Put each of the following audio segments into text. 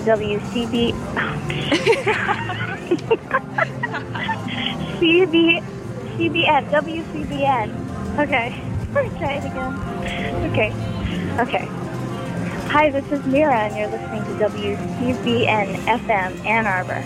WCB. CB, CBN, WCBN. Okay. Try it again. Okay. Okay. Hi, this is Mira, and you're listening to WCBN FM Ann Arbor.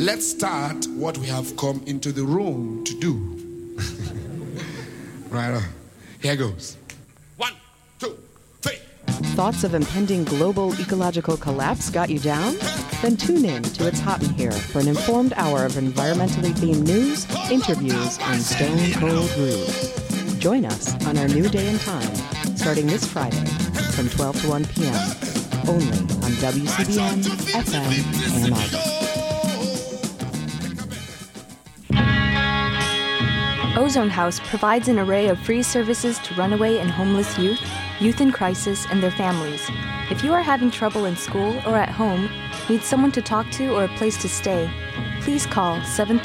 let's start what we have come into the room to do. Right on. Here goes. 1, 2, 3. Thoughts of impending global ecological collapse got you down? Then tune in to It's Hot in Here for an informed hour of environmentally themed news, interviews, and stone cold grooves. Join us on our new day and time, starting this Friday from 12 to 1 p.m. only on WCBN FM Ann Arbor. Ozone House provides an array of free services to runaway and homeless youth, youth in crisis, and their families. If you are having trouble in school or at home, need someone to talk to or a place to stay, please call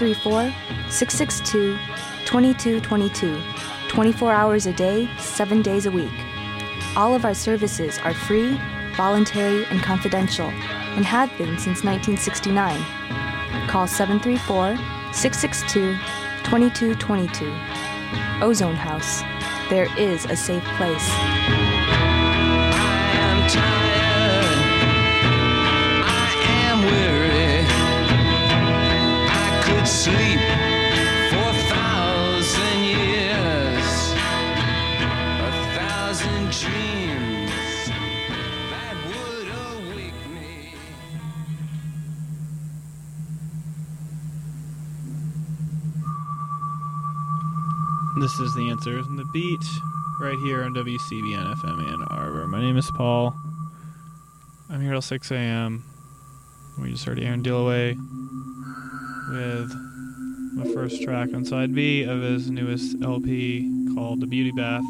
734-662-2222, 24 hours a day, 7 days a week. All of our services are free, voluntary, and confidential, and have been since 1969. Call 734-662-2222. Ozone House. There is a safe place. I am tired. I am weary. I could sleep for 1,000 years. 1,000 dreams that would awake me. This is The Answers and the Beat, right here on WCBN FM Ann Arbor. My name is Paul. I'm here till 6 a.m. We just heard Aaron Dillaway with the first track on side B of his newest LP called The Beauty Bath.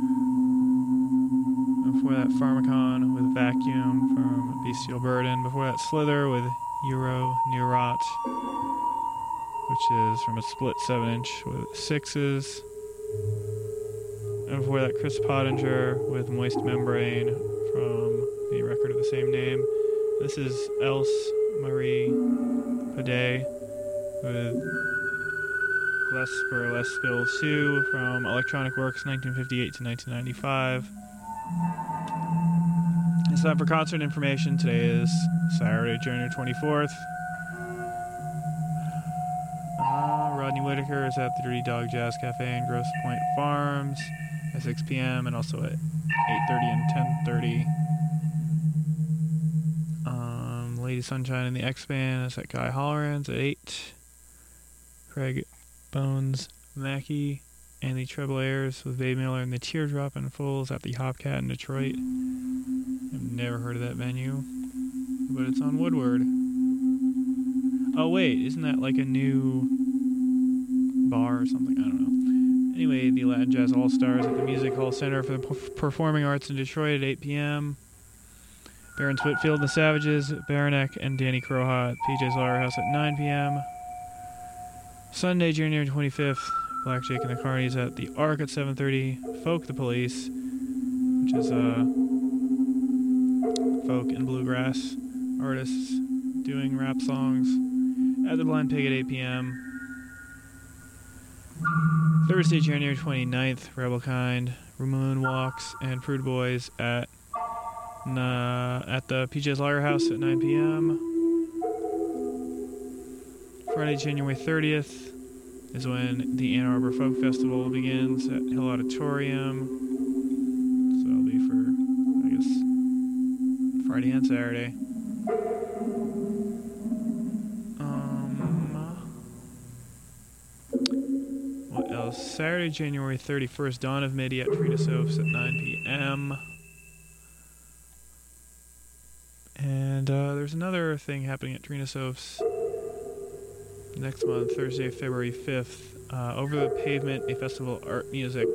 Before that, Pharmacon with Vacuum from Bestial Burden. Before that, Slither with Euro Neurot, which is from a split 7-inch with sixes. And before that, Chris Pottinger with Moist Membrane from the record of the same name. This is Else Marie Padet with Less for Less Spill 2 from Electronic Works 1958 to 1995. It's time for concert information. Today is Saturday, January 24th. Rodney Whitaker is at the Dirty Dog Jazz Cafe in Grosse Pointe Farms at 6 p.m. and also at 8:30 and 10:30. Lady Sunshine and the X-Band is at Guy Holleran's at 8. Craig Bones Mackey and the Treble Airs with Babe Miller and the Teardrop and Fools at the Hopcat in Detroit. I've never heard of that venue, but it's on Woodward. Oh wait, isn't that like a new bar or something? I don't know. Anyway, the Latin Jazz All-Stars at the Music Hall Center for the Performing Arts in Detroit at 8 p.m. Baron Whitfield and the Savages, Baranek and Danny Croha at PJ's Slaughterhouse at 9 p.m. Sunday, January 25th, Black Jake and the Carnies at the Arc at 7:30. Folk the Police, which is folk and bluegrass artists doing rap songs at the Blind Pig at 8 p.m. Thursday, January 29th, Rebel Kind, Moon Walks, and Prude Boys at the PJ's Slaughterhouse at 9 p.m. Friday, January 30th is when the Ann Arbor Folk Festival begins at Hill Auditorium. So it'll be for, I guess, Friday and Saturday. What else? Saturday, January 31st, Dawn of Midi at Trina Soaps at 9 p.m. And there's another thing happening at Trina Soaps next month, Thursday, February 5th. Over the Pavement, a festival of art music.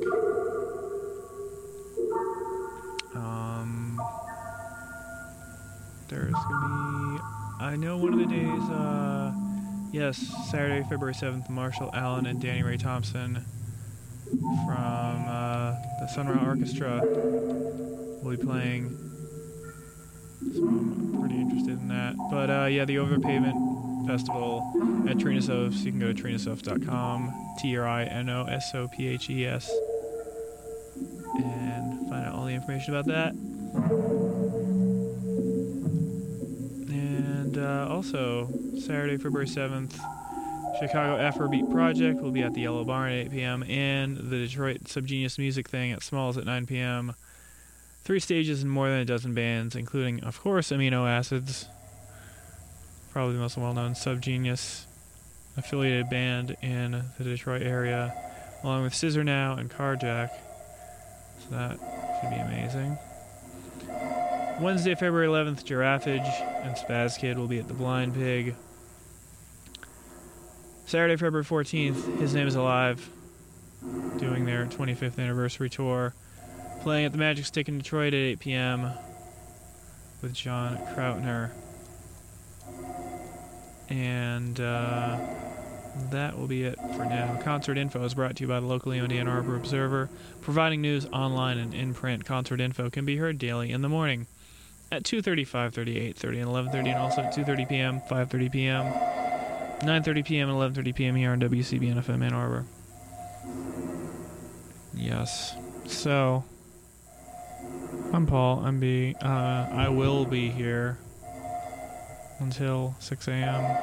There's gonna be, I know one of the days, yes, Saturday, February 7th, Marshall Allen and Danny Ray Thompson from the Sun Ra Orchestra will be playing. So I'm pretty interested in that. But yeah, the Over the Pavement Festival at Trina Soaps. You can go to trinasoaps.com, TRINOSOPHES, and find out all the information about that. And also, Saturday, February 7th, Chicago Afrobeat Project will be at the Yellow Barn at 8 p.m. and the Detroit Subgenius Music Thing at Smalls at 9 p.m. 3 stages and more than a dozen bands, including, of course, Amino Acids, probably the most well-known Subgenius affiliated band in the Detroit area, along with Scissor Now and Carjack. So that should be amazing. Wednesday, February 11th, Giraffage and Spaz Kid will be at the Blind Pig. Saturday, February 14th, His Name is Alive, doing their 25th anniversary tour, playing at the Magic Stick in Detroit at 8 p.m. with John Krautner. And that will be it for now. Concert info is brought to you by the locally owned Ann Arbor Observer, providing news online and in print. Concert info can be heard daily in the morning at 2:30, 5:30, 8:30, and 11:30, and also at 2:30 p.m., 5:30 p.m., 9:30 p.m., and 11:30 p.m. here on WCBN FM Ann Arbor. Yes. So, I'm Paul. I'm B. I will be here until 6 a.m.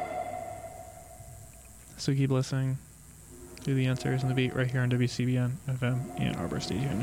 So keep listening to the answers and the beat right here on WCBN FM Ann Arbor. Stay tuned.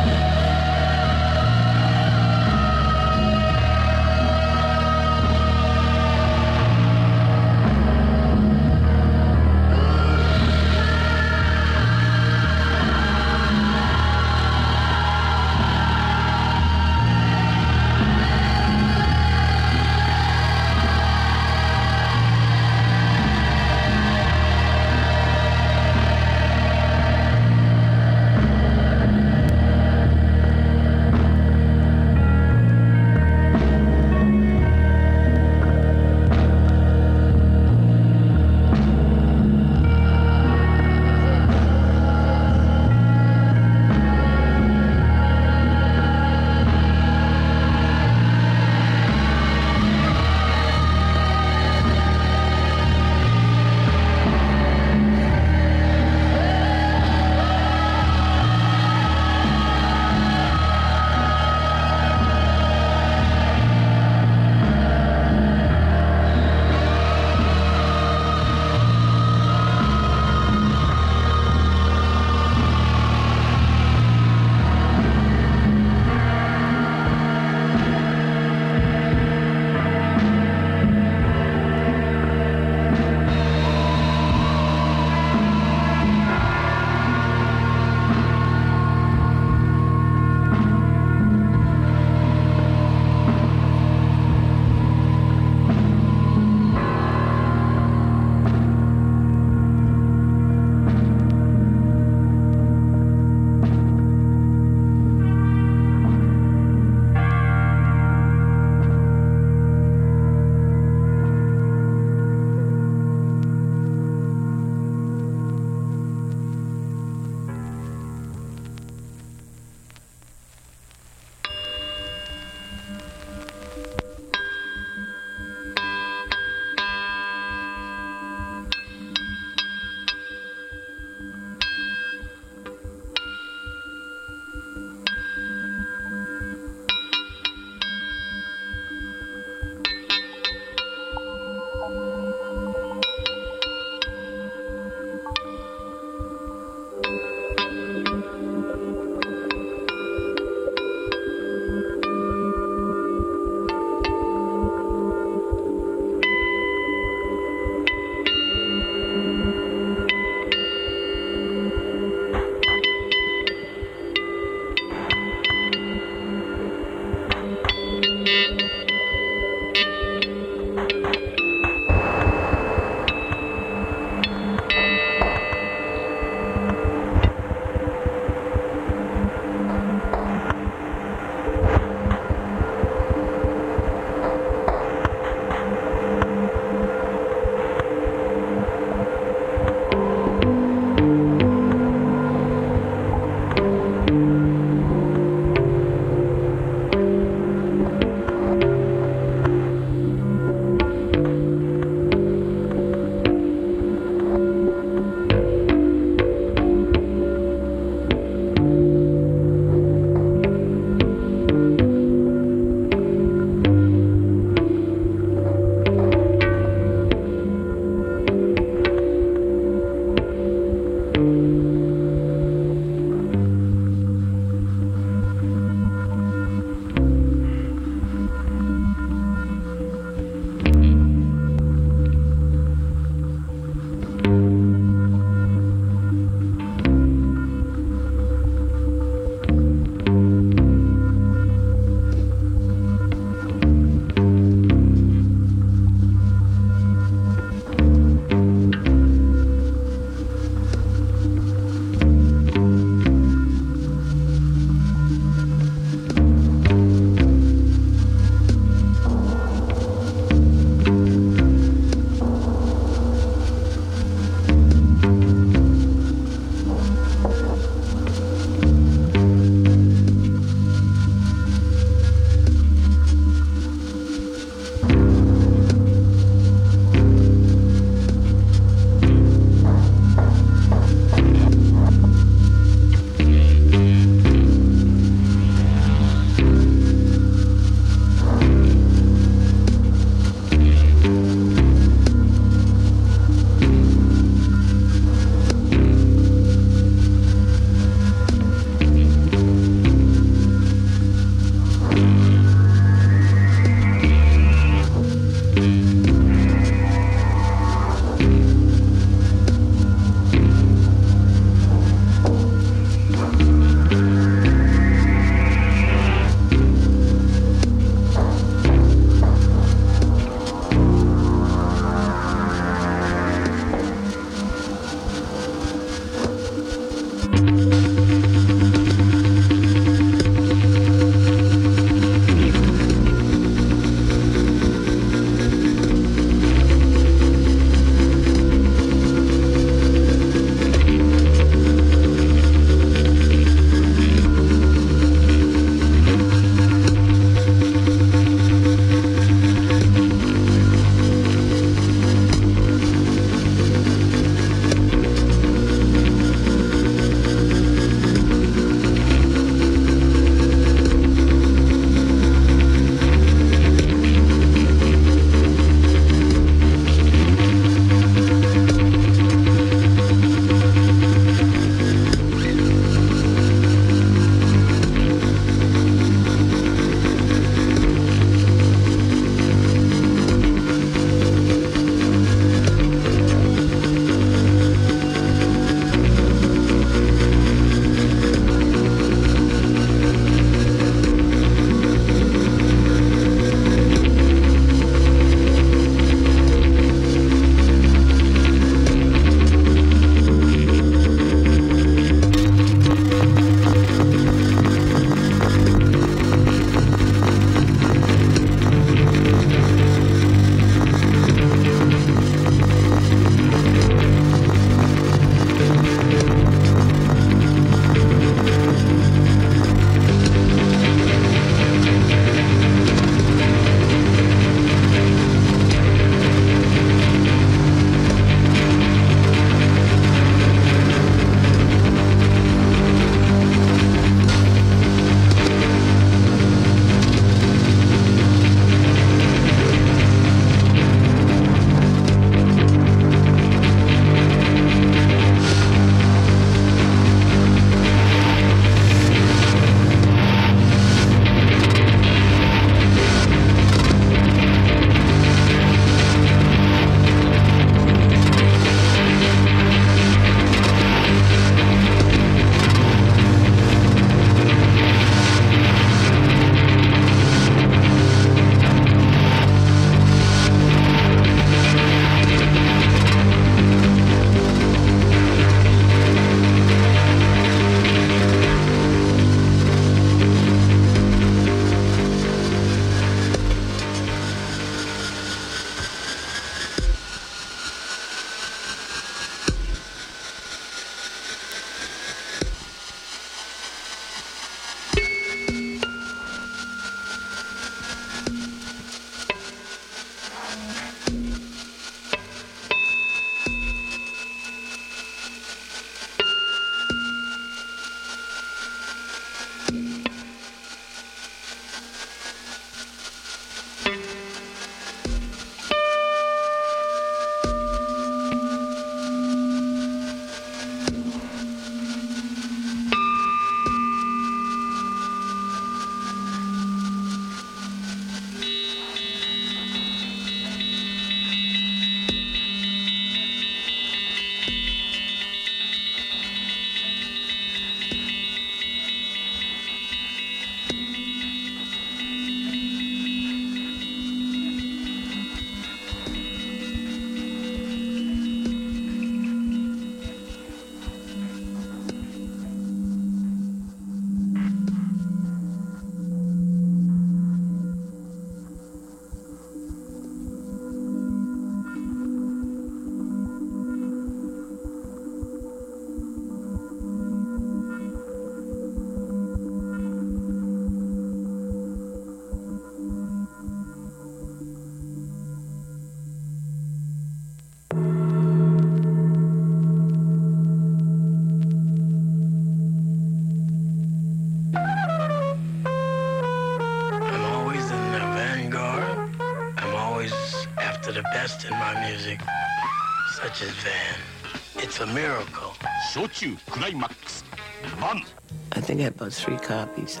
of the best in my music, such as Van. It's a miracle. Shochu Climax 1. I think I had about 3 copies.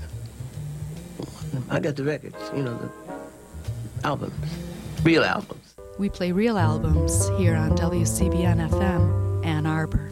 I got the records, the albums, real albums. We play real albums here on WCBN FM, Ann Arbor.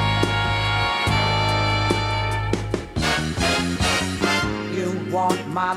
You want my